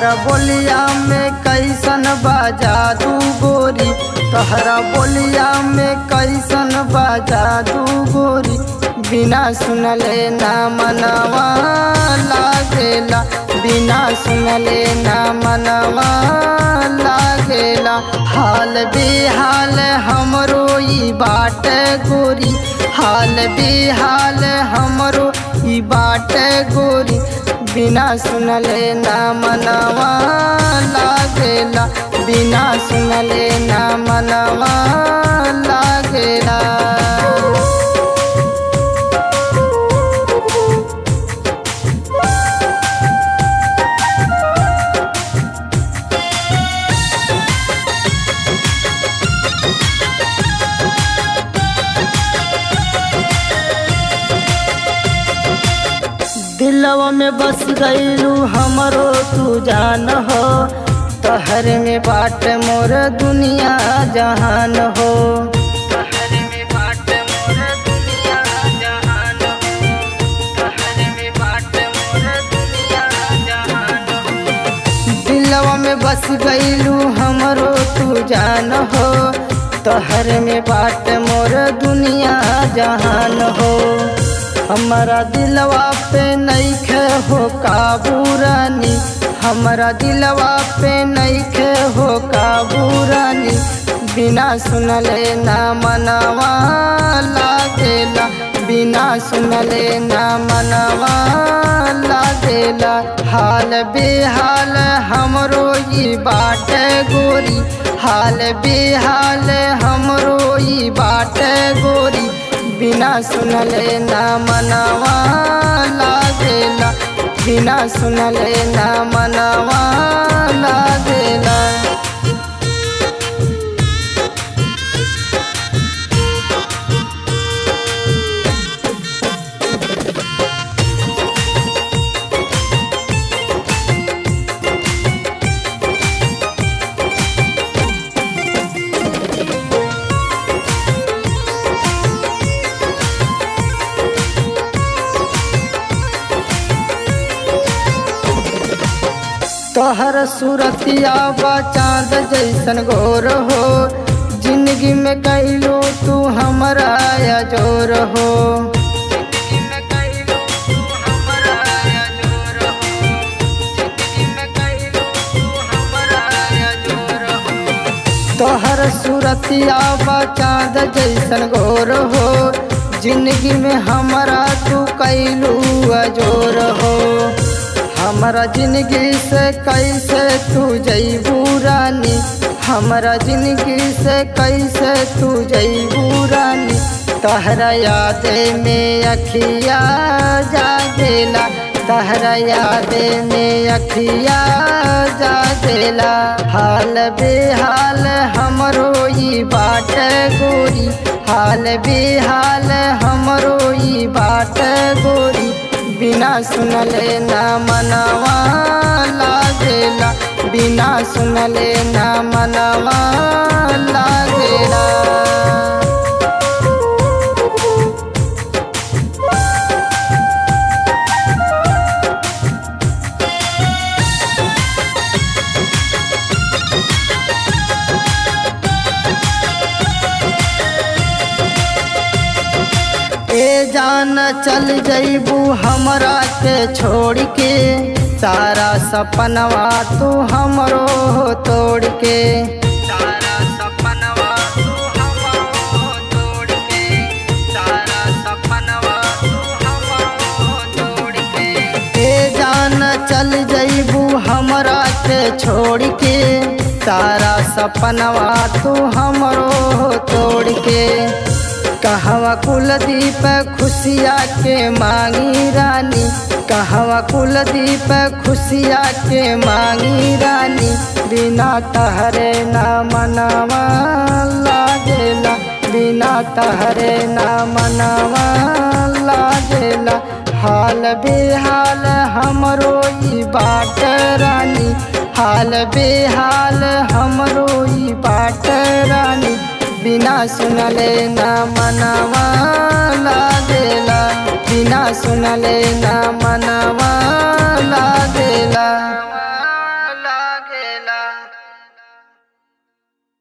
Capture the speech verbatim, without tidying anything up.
तहरा बोलिया में कैसन बाजा दू गोरी, तहरा बोलिया में कैसन बाजा दू गोरी, बिना सुनले ना मनवा लागेला, बिना सुनले ना मनवा लागेला। हाल बेहाल हमरो ई बाट गोरी, हाल बेहाल हमरो ई बाट गोरी, बिना सुनले ना मनवा लागेला, बिना सुनले ना मनवा लागेला। दिलवा में बस गईलू हमरो तू जान हो, तहर में बाट मोर दुनिया जहान हो, तहर में बाट मोर दुनिया जहान हो, तहर में बाट मोर दुनिया जहान हो। दिलवा में बस गईलू हमरो तू जान हो, तहर में बाट मोर दुनिया जहान हो। हमारा दिलवा पे नइखे हो काबू रानी, हमारा दिलवा पे नइखे हो काबू रानी, बिना सुनले ना मनवा लागेला, बिना सुनले ना मनवा लागेला। हाल बेहाल हमरो ई बाट गोरी, हाल बेहाल हमरो ई बाट गोरी, बिना सुनले ना मनवा लागेला, बिना सुनले ना मनवा लागेला। तोहर सूरतिया बा चाँद जैसन गोर हो, जिंदगी में कैलो तू हमरा अजोर हो, जिंदगी में कैलो तू हमरा अजोर हो, जिंदगी में कैलो तू हमरा अजोर हो। तोहर सूरतिया बा चाँद जैसन गोर हो, जिंदगी में हमरा तू कैलू अजोर हो। हमारा जिंदगी से कैसे तू जईबू रानी, हमारा जिंदगी से कैसे तू जईबू रानी, तहरा याद में अखिया जागेला, तहरा याद में अखिया जागेला। हाल बेहाल हमरो ई बाट गोरी, हाल बेहाल हमरो ई बाट गोरी, बिना सुनले ना मनवा लागेला, बिना सुनले ना मनवा लागेला। ए जान चल जईबू हमरा के छोड़ के, सारा सपनवा तू हमरो तोड़ के, सारा सपनवा तू हमरो तोड़ के, सारा सपनवा तू हमरो तोड़ के। ए जान चल जईबू हमरा के छोड़ के, सारा सपनवा तू हमरो तोड़ के। कहवा कुलदीप खुशिया के मांगी रानी, कहवा कुलदीप खुशिया के मांगी रानी, बिना तहरे ना मनवा लागेला, बिना तहरे ना मनवा लागेला। हाल बेहाल हमरो ई बाट रानी, हाल बेहाल हमरो ई बाट रानी, बिना सुनले ना मनवा लागेला, बिना सुनले ना मनवा लागे।